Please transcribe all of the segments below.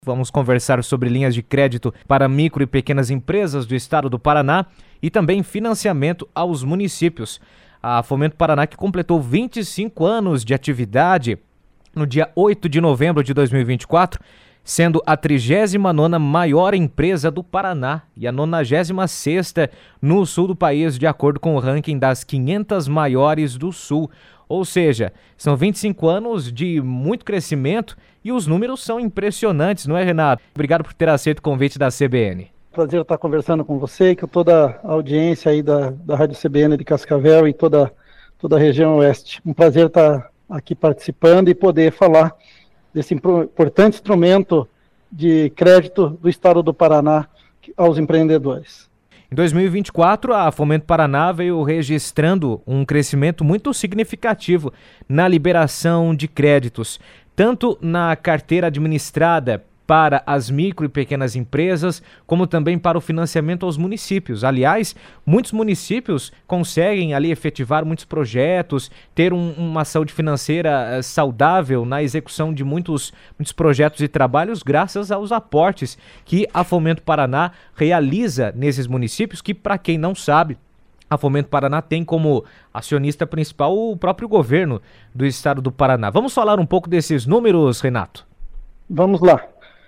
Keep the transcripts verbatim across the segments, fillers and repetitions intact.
Vamos conversar sobre linhas de crédito para micro e pequenas empresas do estado do Paraná e também financiamento aos municípios. A Fomento Paraná, que completou vinte e cinco anos de atividade no dia oito de novembro de dois mil e vinte e quatro, sendo a trigésima nona maior empresa do Paraná e a nonagésima sexta no sul do país, de acordo com o ranking das quinhentas maiores do sul. Ou seja, são vinte e cinco anos de muito crescimento e os números são impressionantes, não é, Renato? Obrigado por ter aceito o convite da C B N. Prazer estar conversando com você e com toda a audiência aí da, da Rádio C B N de Cascavel e toda, toda a região oeste. Um prazer estar aqui participando e poder falar desse importante instrumento de crédito do estado do Paraná aos empreendedores. Em dois mil e vinte e quatro, a Fomento Paraná veio registrando um crescimento muito significativo na liberação de créditos, tanto na carteira administrada para as micro e pequenas empresas, como também para o financiamento aos municípios. Aliás, muitos municípios conseguem ali efetivar muitos projetos, ter um, uma saúde financeira uh, saudável na execução de muitos, muitos projetos e trabalhos, graças aos aportes que a Fomento Paraná realiza nesses municípios, que, para quem não sabe, a Fomento Paraná tem como acionista principal o próprio governo do estado do Paraná. Vamos falar um pouco desses números, Renato? Vamos lá.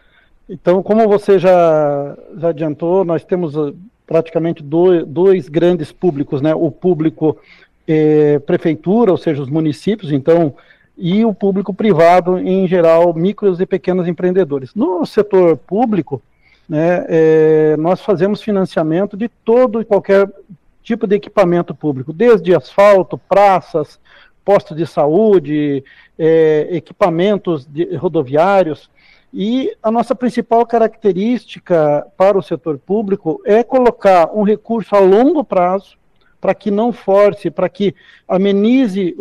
Então, como você já, já adiantou, nós temos uh, praticamente dois, dois grandes públicos, né? O público eh, prefeitura, ou seja, os municípios, então, e o público privado, em geral, micros e pequenos empreendedores. No setor público, né, eh, nós fazemos financiamento de todo e qualquer tipo de equipamento público, desde asfalto, praças, postos de saúde, eh, equipamentos de, rodoviários. E a nossa principal característica para o setor público é colocar um recurso a longo prazo, para que não force, para que amenize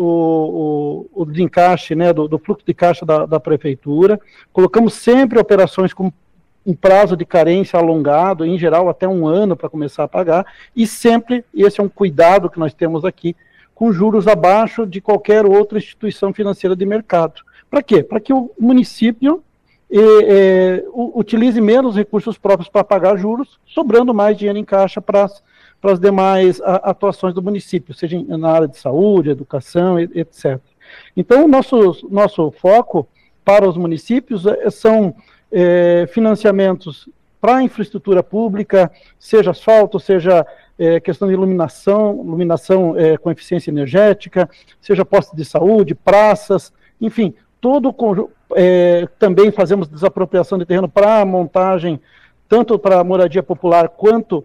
o, o, o desencaixe, né, do, do fluxo de caixa da, da prefeitura. Colocamos sempre operações com um prazo de carência alongado, em geral até um ano para começar a pagar, e sempre, esse é um cuidado que nós temos aqui, com juros abaixo de qualquer outra instituição financeira de mercado. Para quê? Para que o município E, é, utilize menos recursos próprios para pagar juros, sobrando mais dinheiro em caixa para as demais a, atuações do município, seja na área de saúde, educação, etcétera. Então, o nosso, nosso foco para os municípios é, são é, financiamentos para a infraestrutura pública, seja asfalto, seja é, questão de iluminação, iluminação é, com eficiência energética, seja postos de saúde, praças, enfim, todo o conjunto. É, também fazemos desapropriação de terreno para montagem, tanto para moradia popular quanto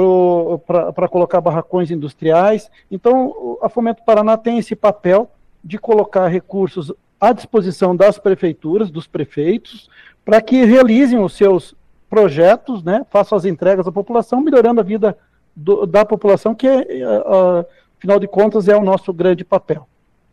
para colocar barracões industriais. Então, a Fomento Paraná tem esse papel de colocar recursos à disposição das prefeituras, dos prefeitos, para que realizem os seus projetos, né, façam as entregas à população, melhorando a vida do, da população, que, é, a, afinal de contas, é o nosso grande papel.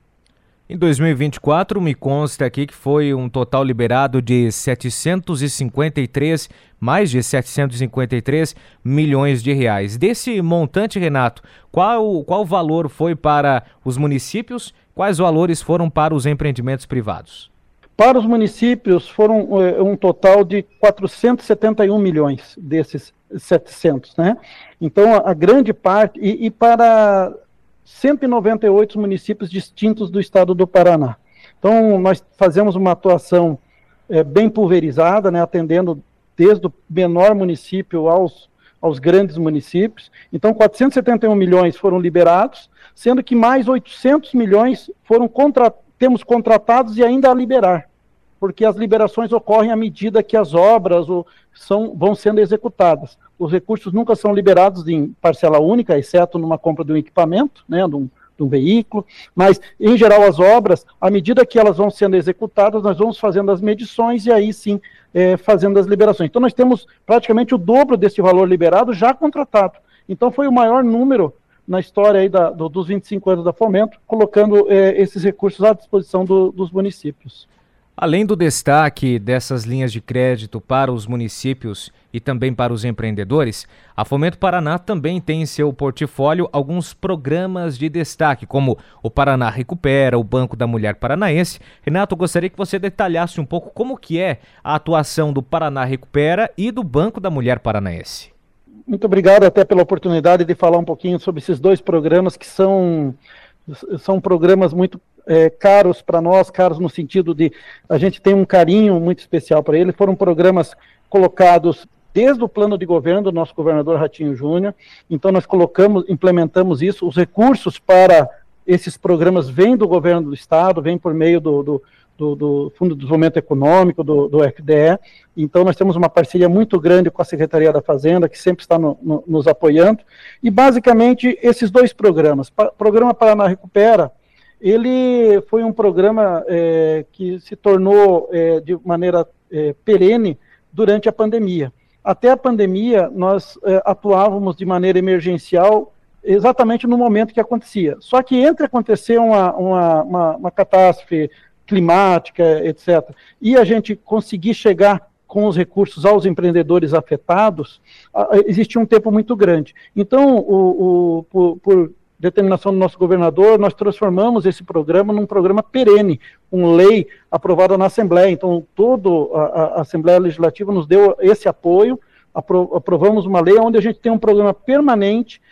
Em dois mil e vinte e quatro, me consta aqui que foi um total liberado de setecentos e cinquenta e três, mais de setecentos e cinquenta e três milhões de reais. Desse montante, Renato, qual qual valor foi para os municípios? Quais valores foram para os empreendimentos privados? Para os municípios foram é, um total de quatrocentos e setenta e um milhões desses setecentos, né? Então, a, a grande parte, e, e para cento e noventa e oito municípios distintos do estado do Paraná. Então, nós fazemos uma atuação é, bem pulverizada, né, atendendo desde o menor município aos, aos grandes municípios. Então, quatrocentos e setenta e um milhões foram liberados, sendo que mais oitocentos milhões foram contra, temos contratados e ainda a liberar, porque as liberações ocorrem à medida que as obras ou, são, vão sendo executadas. Os recursos nunca são liberados em parcela única, exceto numa compra de um equipamento, né, de um, de um veículo, mas, em geral, as obras, à medida que elas vão sendo executadas, nós vamos fazendo as medições e aí sim, é, fazendo as liberações. Então, nós temos praticamente o dobro desse valor liberado já contratado. Então, foi o maior número na história aí da, do, dos vinte e cinco anos da Fomento, colocando é, esses recursos à disposição do, dos municípios. Além do destaque dessas linhas de crédito para os municípios e também para os empreendedores, a Fomento Paraná também tem em seu portfólio alguns programas de destaque, como o Paraná Recupera, o Banco da Mulher Paranaense. Renato, gostaria que você detalhasse um pouco como que é a atuação do Paraná Recupera e do Banco da Mulher Paranaense. Muito obrigado até pela oportunidade de falar um pouquinho sobre esses dois programas que são, são programas muito É, caros para nós, caros no sentido de a gente tem um carinho muito especial para ele. Foram programas colocados desde o plano de governo do nosso governador Ratinho Júnior. Então nós colocamos, implementamos isso. Os recursos para esses programas vêm do governo do estado, vêm por meio do, do, do, do Fundo de Desenvolvimento Econômico, do, do F D E. Então nós temos uma parceria muito grande com a Secretaria da Fazenda, que sempre está no, no, nos apoiando. E basicamente esses dois programas, o Programa Paraná Recupera, ele foi um programa é, que se tornou é, de maneira é, perene durante a pandemia. Até a pandemia, nós é, atuávamos de maneira emergencial exatamente no momento que acontecia. Só que entre acontecer uma, uma, uma, uma catástrofe climática, etcétera, e a gente conseguir chegar com os recursos aos empreendedores afetados, existia um tempo muito grande. Então, o, o, por, por determinação do nosso governador, nós transformamos esse programa num programa perene, com lei aprovada na Assembleia. Então, toda a, a Assembleia Legislativa nos deu esse apoio, apro, aprovamos uma lei onde a gente tem um programa permanente,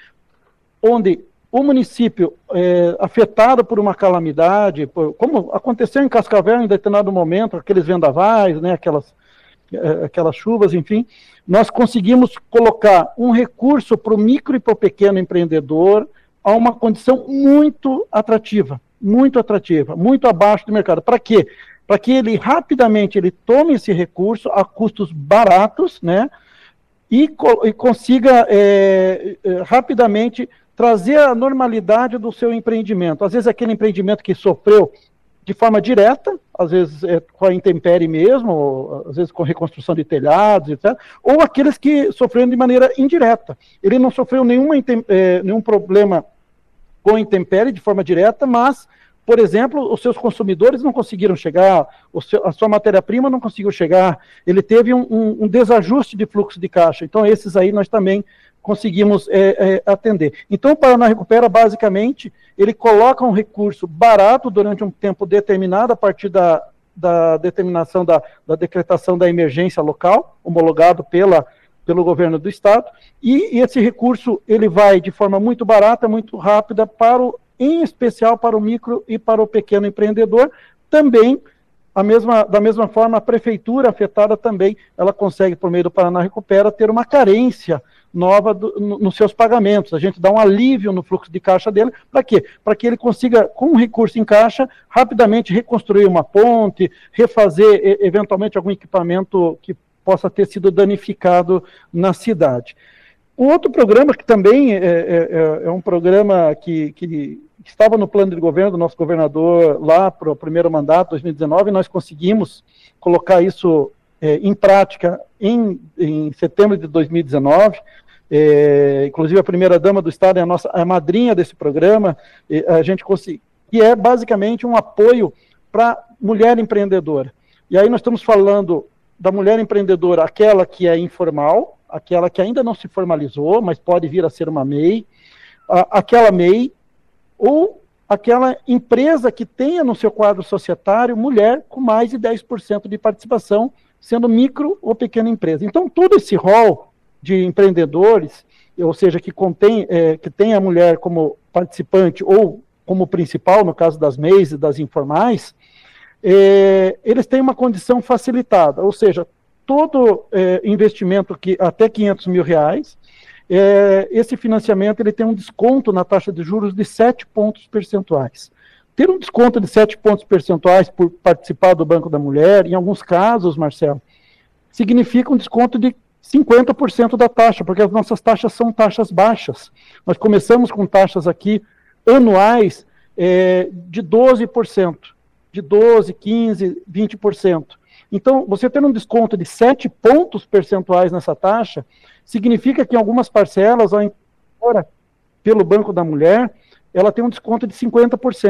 onde o município é, afetado por uma calamidade, por, como aconteceu em Cascavel em determinado momento, aqueles vendavais, né, aquelas, é, aquelas chuvas, enfim, nós conseguimos colocar um recurso para o micro e para o pequeno empreendedor, a uma condição muito atrativa, muito atrativa, muito abaixo do mercado. Para quê? Para que ele rapidamente ele tome esse recurso a custos baratos, né, e, co e consiga é, é, rapidamente trazer a normalidade do seu empreendimento. Às vezes aquele empreendimento que sofreu de forma direta, às vezes é com a intempérie mesmo, ou, às vezes com reconstrução de telhados, etcétera, ou aqueles que sofreram de maneira indireta. Ele não sofreu nenhuma, é, nenhum problema com intempérie de forma direta, mas, por exemplo, os seus consumidores não conseguiram chegar, o seu, a sua matéria-prima não conseguiu chegar, ele teve um, um, um desajuste de fluxo de caixa. Então, esses aí nós também conseguimos é, é, atender. Então, o Paraná Recupera, basicamente, ele coloca um recurso barato durante um tempo determinado, a partir da, da determinação da, da decretação da emergência local, homologado pela, pelo governo do estado, e, e esse recurso, ele vai de forma muito barata, muito rápida, para o, em especial para o micro e para o pequeno empreendedor. Também, a mesma, da mesma forma, a prefeitura afetada também, ela consegue, por meio do Paraná Recupera, ter uma carência nova do, no, nos seus pagamentos. A gente dá um alívio no fluxo de caixa dele. Para quê? Para que ele consiga, com um recurso em caixa, rapidamente reconstruir uma ponte, refazer e, eventualmente algum equipamento que possa ter sido danificado na cidade. Um outro programa que também é, é, é um programa que, que estava no plano de governo do nosso governador lá para o primeiro mandato, dois mil e dezenove, nós conseguimos colocar isso é, em prática em, em setembro de dois mil e dezenove. É, inclusive a primeira-dama do estado é a nossa é a madrinha desse programa, a gente conseguiu, que é basicamente um apoio para mulher empreendedora. E aí nós estamos falando da mulher empreendedora, aquela que é informal, aquela que ainda não se formalizou, mas pode vir a ser uma M E I, a, aquela M E I, ou aquela empresa que tenha no seu quadro societário mulher com mais de dez por cento de participação, sendo micro ou pequena empresa. Então, todo esse rol de empreendedores, ou seja, que, contém, é, que tem a mulher como participante ou como principal, no caso das M E Is e das informais, é, eles têm uma condição facilitada, ou seja, todo é, investimento que até quinhentos mil reais, é, esse financiamento ele tem um desconto na taxa de juros de sete pontos percentuais. Ter um desconto de sete pontos percentuais por participar do Banco da Mulher, em alguns casos, Marcelo, significa um desconto de cinquenta por cento da taxa, porque as nossas taxas são taxas baixas. Nós começamos com taxas aqui anuais é, de doze por cento, de doze, quinze, vinte por cento. Então, você ter um desconto de sete pontos percentuais nessa taxa, significa que em algumas parcelas, ao embora pelo Banco da Mulher, ela tem um desconto de cinquenta por cento.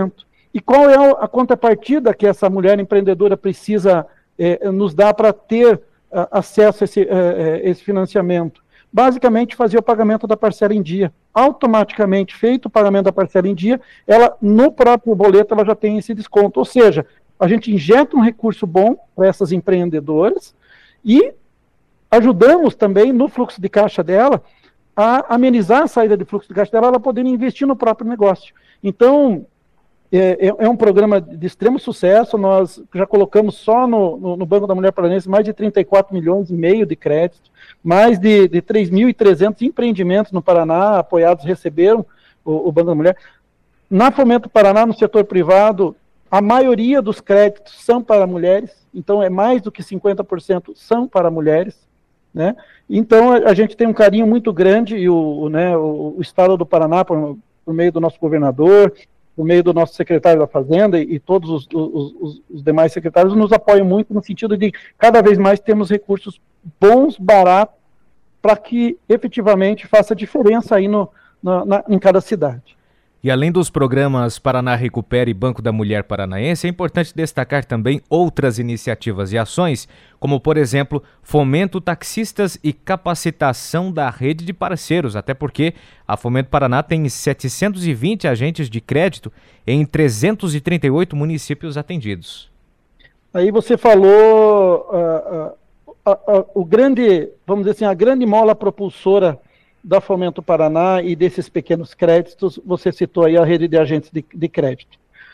E qual é a contrapartida que essa mulher empreendedora precisa é, nos dar para ter a, acesso a esse, a, esse financiamento? Basicamente, fazer o pagamento da parcela em dia. Automaticamente feito o pagamento da parcela em dia, ela, no próprio boleto, ela já tem esse desconto. Ou seja, a gente injeta um recurso bom para essas empreendedoras e ajudamos também no fluxo de caixa dela a amenizar a saída de fluxo de caixa dela, ela poder investir no próprio negócio. Então, é, é um programa de extremo sucesso. Nós já colocamos só no, no, no Banco da Mulher Paranense mais de trinta e quatro milhões e meio de crédito, mais de, de três mil e trezentos empreendimentos no Paraná apoiados receberam o, o Banco da Mulher. Na Fomento Paraná, no setor privado, a maioria dos créditos são para mulheres, então é mais do que cinquenta por cento são para mulheres, né? Então a, a gente tem um carinho muito grande e o, o, né, o, o Estado do Paraná, por, por meio do nosso governador, por meio do nosso secretário da Fazenda e, e todos os, os, os, os demais secretários nos apoiam muito no sentido de cada vez mais termos recursos bons, baratos, para que efetivamente faça diferença aí no, na, na, em cada cidade. E além dos programas Paraná Recupera e Banco da Mulher Paranaense, é importante destacar também outras iniciativas e ações, como, por exemplo, Fomento Taxistas e capacitação da rede de parceiros, até porque a Fomento Paraná tem setecentos e vinte agentes de crédito em trezentos e trinta e oito municípios atendidos. Aí você falou uh, uh, uh, uh, o grande, vamos dizer assim, a grande mola propulsora da Fomento Paraná e desses pequenos créditos. Você citou aí a rede de agentes de, de crédito.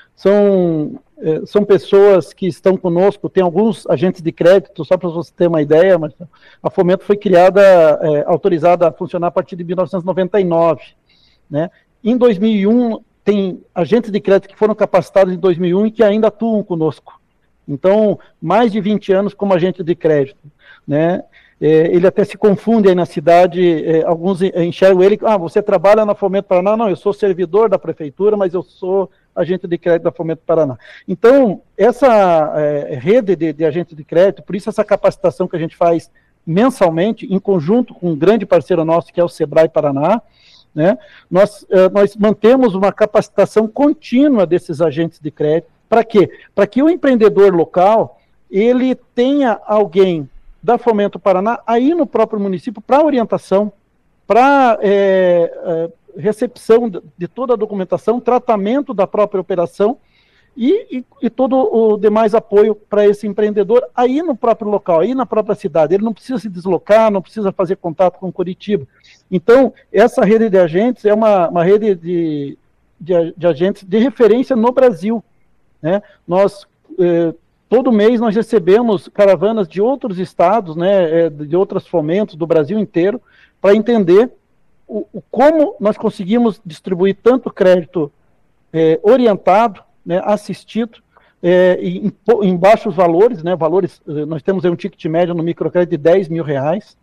São, eh, são pessoas que estão conosco, tem alguns agentes de crédito, só para você ter uma ideia, mas a Fomento foi criada, eh, autorizada a funcionar a partir de mil novecentos e noventa e nove, né? Em dois mil e um, tem agentes de crédito que foram capacitados em dois mil e um e que ainda atuam conosco. Então, mais de vinte anos como agente de crédito, né? É, ele até se confunde aí na cidade, é, alguns enxergam ele, ah, você trabalha na Fomento Paraná? Não, eu sou servidor da prefeitura, mas eu sou agente de crédito da Fomento Paraná. Então, essa é, rede de, de agentes de crédito, por isso essa capacitação que a gente faz mensalmente, em conjunto com um grande parceiro nosso, que é o Sebrae Paraná, né, nós, é, nós mantemos uma capacitação contínua desses agentes de crédito. Para quê? Para que o empreendedor local, ele tenha alguém da Fomento Paraná aí no próprio município para orientação, para é, é, recepção de toda a documentação, tratamento da própria operação e, e, e todo o demais apoio para esse empreendedor aí no próprio local, aí na própria cidade. Ele não precisa se deslocar, não precisa fazer contato com Curitiba. Então, essa rede de agentes é uma, uma rede de, de, de agentes de referência no Brasil, né? Nós... É, todo mês nós recebemos caravanas de outros estados, né, de outros fomentos do Brasil inteiro, para entender o, o, como nós conseguimos distribuir tanto crédito é, orientado, né, assistido, é, em, em baixos valores, né, valores, nós temos aí um ticket médio no microcrédito de dez mil reais,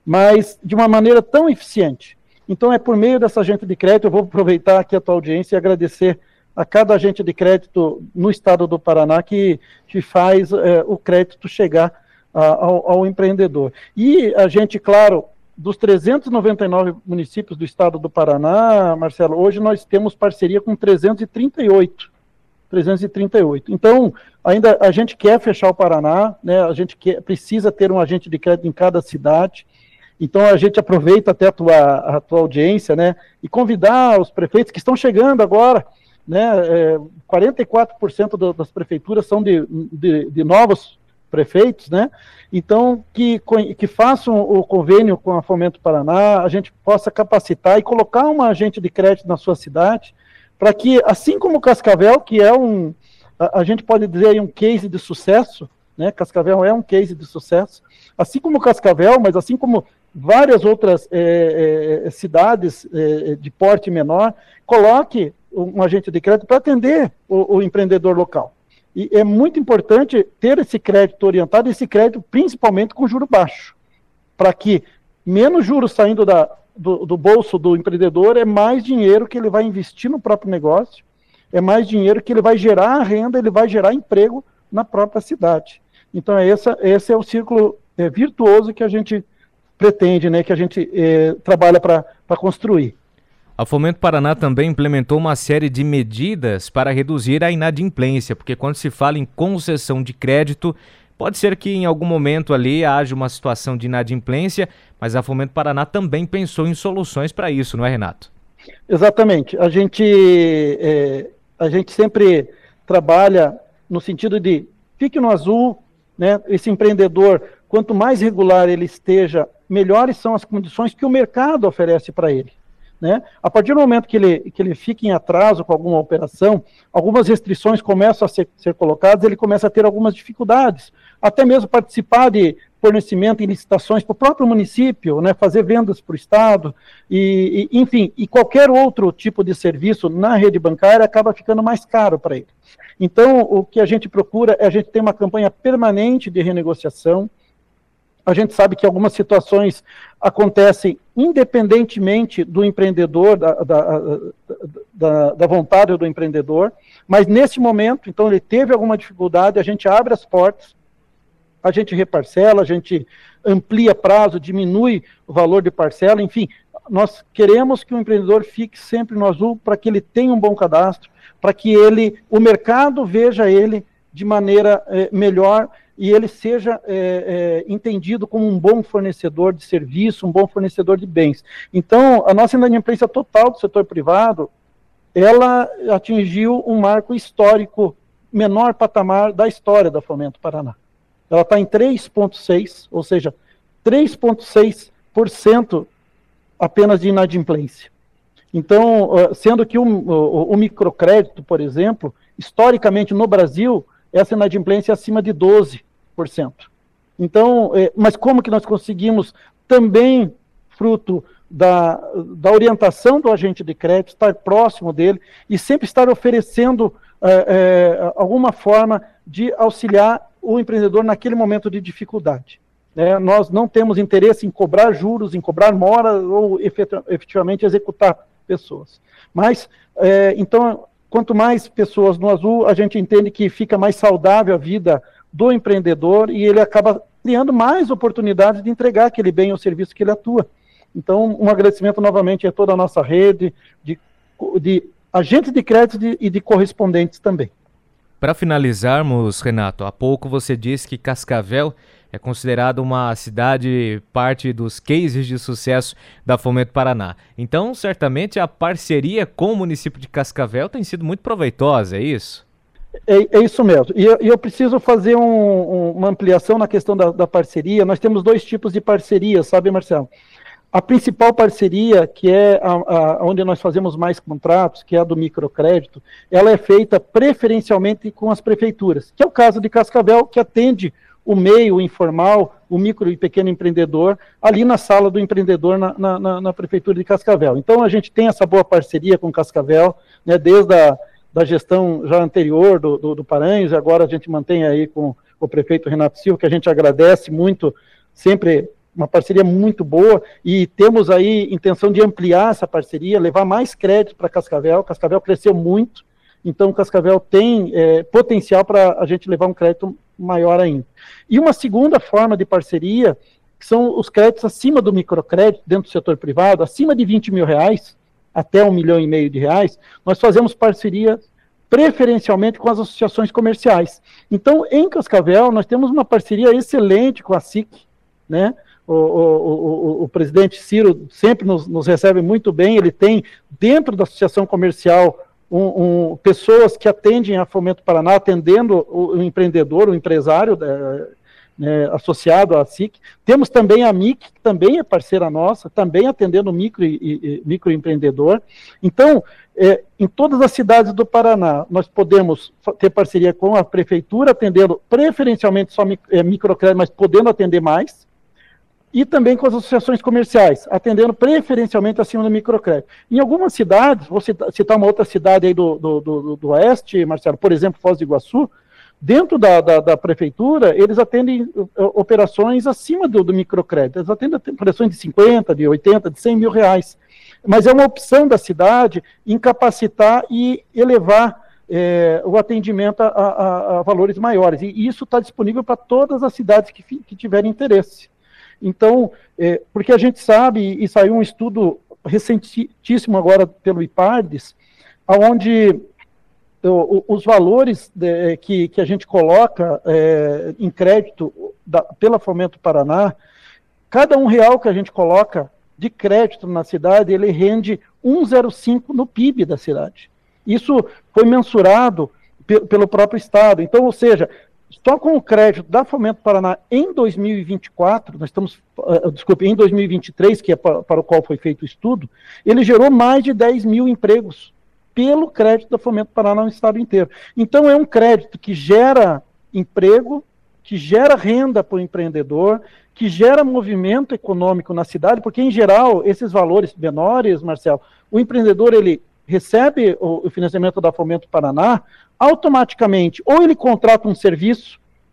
mas de uma maneira tão eficiente. Então é por meio dessa agente de crédito, eu vou aproveitar aqui a tua audiência e agradecer a cada agente de crédito no estado do Paraná que, que faz é, o crédito chegar a, ao, ao empreendedor. E a gente, claro, dos trezentos e noventa e nove municípios do estado do Paraná, Marcelo, hoje nós temos parceria com trezentos e trinta e oito. trezentos e trinta e oito. Então, ainda a gente quer fechar o Paraná, né, a gente quer, precisa ter um agente de crédito em cada cidade. Então, a gente aproveita até a tua, a tua audiência, né, e convidar os prefeitos que estão chegando agora, né, é, quarenta e quatro por cento do, das prefeituras são de, de, de novos prefeitos, né, então que, que façam o convênio com a Fomento Paraná, a gente possa capacitar e colocar um agente de crédito na sua cidade, para que, assim como Cascavel, que é um, a, a gente pode dizer aí um case de sucesso, né, Cascavel é um case de sucesso, assim como Cascavel, mas assim como várias outras é, é, cidades é, de porte menor, coloque um agente de crédito para atender o, o empreendedor local. E é muito importante ter esse crédito orientado, esse crédito principalmente com juro baixo, para que menos juros saindo da, do, do bolso do empreendedor, é mais dinheiro que ele vai investir no próprio negócio, é mais dinheiro que ele vai gerar renda, ele vai gerar emprego na própria cidade. Então essa, esse é o círculo é, virtuoso que a gente pretende, né, que a gente é, trabalha para construir. A Fomento Paraná também implementou uma série de medidas para reduzir a inadimplência, porque quando se fala em concessão de crédito, pode ser que em algum momento ali haja uma situação de inadimplência, mas a Fomento Paraná também pensou em soluções para isso, não é, Renato? Exatamente. A gente, é, a gente sempre trabalha no sentido de fique no azul, né? Esse empreendedor, quanto mais regular ele esteja, melhores são as condições que o mercado oferece para ele. Né? A partir do momento que ele, que ele fica em atraso com alguma operação, algumas restrições começam a ser, ser colocadas, ele começa a ter algumas dificuldades, até mesmo participar de fornecimento em licitações para o próprio município, né? Fazer vendas para o Estado, e, e, enfim, e qualquer outro tipo de serviço na rede bancária acaba ficando mais caro para ele. Então, o que a gente procura é a gente ter uma campanha permanente de renegociação. A gente sabe que algumas situações acontecem independentemente do empreendedor, da, da, da, da vontade do empreendedor, mas nesse momento, então ele teve alguma dificuldade, a gente abre as portas, a gente reparcela, a gente amplia prazo, diminui o valor de parcela, enfim, nós queremos que o empreendedor fique sempre no azul para que ele tenha um bom cadastro, para que ele, o mercado veja ele de maneira eh, melhor e ele seja é, é, entendido como um bom fornecedor de serviço, um bom fornecedor de bens. Então, a nossa inadimplência total do setor privado, ela atingiu um marco histórico, menor patamar da história da Fomento Paraná. Ela está em três vírgula seis, ou seja, três vírgula seis por cento apenas de inadimplência. Então, sendo que o, o, o microcrédito, por exemplo, historicamente no Brasil, essa inadimplência é acima de doze por cento. Então, é, mas como que nós conseguimos também, fruto da, da orientação do agente de crédito, estar próximo dele e sempre estar oferecendo é, é, alguma forma de auxiliar o empreendedor naquele momento de dificuldade. É, nós não temos interesse em cobrar juros, em cobrar mora ou efetivamente executar pessoas. Mas, é, então, quanto mais pessoas no azul, a gente entende que fica mais saudável a vida do empreendedor e ele acaba criando mais oportunidades de entregar aquele bem ou serviço que ele atua. Então, um agradecimento novamente a toda a nossa rede de, de agentes de crédito de, e de correspondentes também. Para finalizarmos, Renato, há pouco você disse que Cascavel é considerada uma cidade parte dos cases de sucesso da Fomento Paraná. Então, certamente, a parceria com o município de Cascavel tem sido muito proveitosa, é isso? É, é isso mesmo. E eu, eu preciso fazer um, um, uma ampliação na questão da, da parceria. Nós temos dois tipos de parceria, sabe, Marcelo? A principal parceria, que é a, a, onde nós fazemos mais contratos, que é a do microcrédito, ela é feita preferencialmente com as prefeituras, que é o caso de Cascavel, que atende o meio informal, o micro e pequeno empreendedor, ali na sala do empreendedor na, na, na, na prefeitura de Cascavel. Então, a gente tem essa boa parceria com Cascavel, né, desde a da gestão já anterior do, do, do Paranhos, e agora a gente mantém aí com o prefeito Renato Silva, que a gente agradece muito, sempre uma parceria muito boa, e temos aí intenção de ampliar essa parceria, levar mais crédito para Cascavel. Cascavel cresceu muito, então Cascavel tem é, potencial para a gente levar um crédito maior ainda. E uma segunda forma de parceria, que são os créditos acima do microcrédito, dentro do setor privado, acima de vinte mil reais, até um milhão e meio de reais, nós fazemos parceria preferencialmente com as associações comerciais. Então, em Cascavel, nós temos uma parceria excelente com a S I C, né? O, o, o, o presidente Ciro sempre nos, nos recebe muito bem, ele tem dentro da associação comercial um, um, pessoas que atendem a Fomento Paraná, atendendo o, o empreendedor, o empresário né, associado à S I C. Temos também a M I C, que também é parceira nossa, também atendendo o micro e, e, microempreendedor. Então, é, em todas as cidades do Paraná, nós podemos ter parceria com a prefeitura, atendendo preferencialmente só é, microcrédito, mas podendo atender mais, e também com as associações comerciais, atendendo preferencialmente acima do microcrédito. Em algumas cidades, vou citar, citar uma outra cidade aí do, do, do, do Oeste, Marcelo, por exemplo, Foz do Iguaçu, dentro da, da, da prefeitura, eles atendem uh, operações acima do, do microcrédito, eles atendem operações de cinquenta, de oitenta, de cem mil reais. Mas é uma opção da cidade incapacitar e elevar é, o atendimento a, a, a valores maiores. E isso está disponível para todas as cidades que, que tiverem interesse. Então, é, porque a gente sabe, e saiu um estudo recentíssimo agora pelo IPARDES, onde os valores de, que, que a gente coloca é, em crédito da, pela Fomento Paraná, cada um real que a gente coloca de crédito na cidade, ele rende um vírgula zero cinco no P I B da cidade. Isso foi mensurado pe, pelo próprio Estado. Então, ou seja, só com o crédito da Fomento Paraná em dois mil e vinte e quatro, nós estamos, uh, desculpe, em dois mil e vinte e três, que é para, para o qual foi feito o estudo, ele gerou mais de dez mil empregos pelo crédito da Fomento Paraná no estado inteiro. Então, é um crédito que gera emprego, que gera renda para o empreendedor, que gera movimento econômico na cidade, porque, em geral, esses valores menores, Marcelo, o empreendedor, ele recebe o, o financiamento da Fomento Paraná, automaticamente, ou ele contrata um serviço,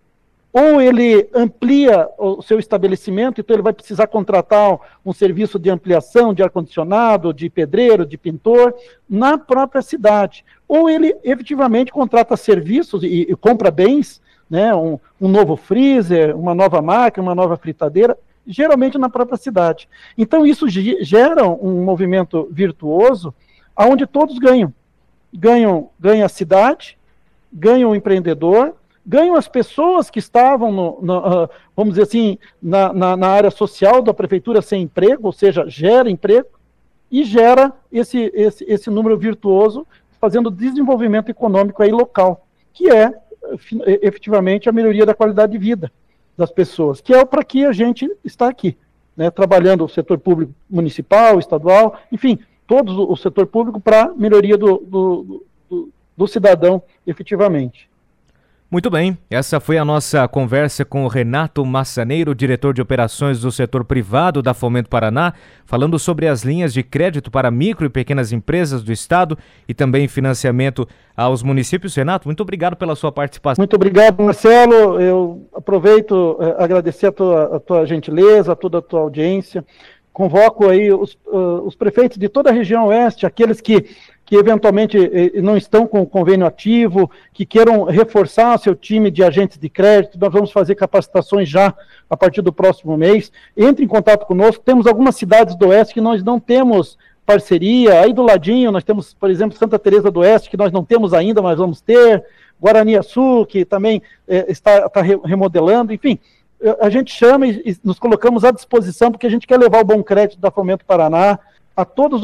ou ele amplia o seu estabelecimento, então ele vai precisar contratar um serviço de ampliação, de ar-condicionado, de pedreiro, de pintor, na própria cidade. Ou ele efetivamente contrata serviços e, e compra bens, né, um, um novo freezer, uma nova máquina, uma nova fritadeira, geralmente na própria cidade. Então isso gera um movimento virtuoso, onde todos ganham. Ganham, ganha a cidade, ganha o empreendedor, ganham as pessoas que estavam, no, no, uh, vamos dizer assim, na, na, na área social da prefeitura sem emprego, ou seja, gera emprego, e gera esse, esse, esse número virtuoso, fazendo desenvolvimento econômico aí local, que é, efetivamente, a melhoria da qualidade de vida das pessoas, que é para que a gente está aqui, né, trabalhando o setor público municipal, estadual, enfim, todo o setor público para melhoria do, do, do, do cidadão, efetivamente. Muito bem, essa foi a nossa conversa com o Renato Massaneiro, diretor de operações do setor privado da Fomento Paraná, falando sobre as linhas de crédito para micro e pequenas empresas do estado e também financiamento aos municípios. Renato, muito obrigado pela sua participação. Muito obrigado, Marcelo. Eu aproveito eh, agradecer a tua, a tua gentileza, a toda a tua audiência. Convoco aí os, uh, os prefeitos de toda a região oeste, aqueles que, que eventualmente eh, não estão com o convênio ativo, que queiram reforçar seu time de agentes de crédito. Nós vamos fazer capacitações já a partir do próximo mês. Entre em contato conosco. Temos algumas cidades do oeste que nós não temos parceria. Aí do ladinho nós temos, por exemplo, Santa Teresa do Oeste, que nós não temos ainda, mas vamos ter. Guaraniaçu, que também eh, está, está remodelando, enfim. A gente chama e, e nos colocamos à disposição, porque a gente quer levar o bom crédito da Fomento Paraná a todas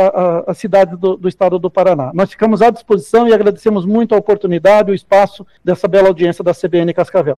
as cidades do, do estado do Paraná. Nós ficamos à disposição e agradecemos muito a oportunidade e o espaço dessa bela audiência da C B N Cascavel.